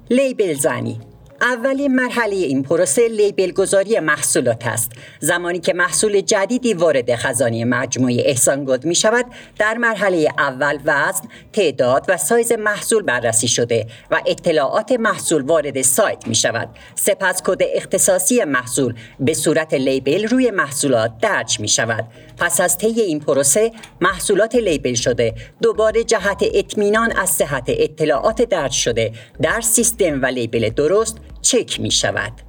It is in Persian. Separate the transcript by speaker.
Speaker 1: لیبل زنی اولین مرحله این پروسه لیبل گذاری محصولات است. زمانی که محصول جدیدی وارد خزانه مجموعه احسانگل می شود، در مرحله اول وزن، تعداد و سایز محصول بررسی شده و اطلاعات محصول وارد سایت می شود. سپس کد اختصاصی محصول به صورت لیبل روی محصولات درج می شود. پس از طی این پروسه، محصولات لیبل شده دوباره جهت اطمینان از صحت اطلاعات درج شده در سیستم و لیبل درست چک می شود.